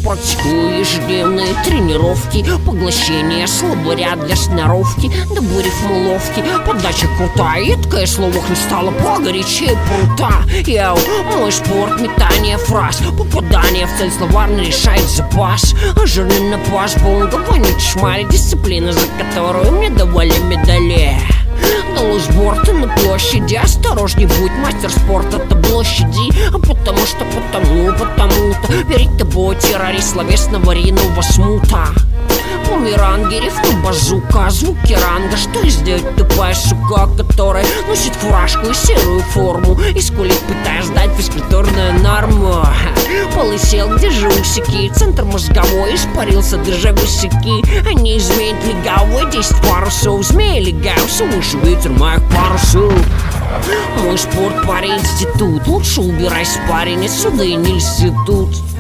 Практикую ежедневные тренировки, поглощение словаря для сноровки, дабы рифмы ловки, подача крутая, едкое слово хлестало погорячее прута. Йоу, мой спорт, метание фраз, попадание в цель словарно решает запас. А жирный напас, бонго, шмаль, дисциплина, за которую мне давали медали. Дало сбор-то на площади, осторожней будь, мастер спорта-то площади. А потому-то перед тобой террорист словесного риного смута. Бумеранги, рифма базука, звуки ранга. Что издает тупая сука, которая носит фуражку и серую форму и скулит, пытаясь сдать физкультурную норму. Полысел, где же усики, центр мозговой испарился, держа гусяки. Они изменят легавый, 10 парусов, змеи легався, выше ветер моих парусов. Мой спорт, парень, институт, лучше убирайся, парень, отсюда и нельзя тут.